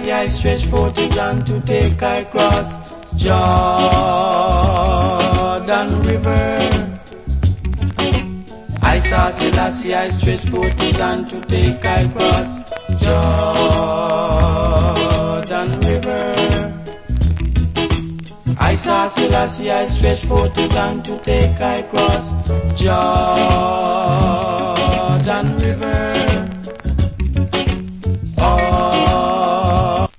Selassie I stretch forth his hand to take I cross Jordan River. I saw Selassie I stretch forth his hand to take I cross Jordan River. I saw Selassie I stretch forth his hand to take I cross Jordan River. Oh.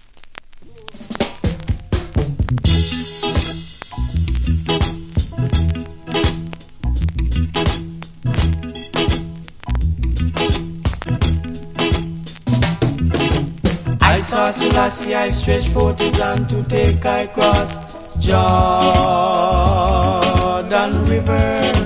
I saw Selassie I stretch forth his hand to take I cross Jordan River.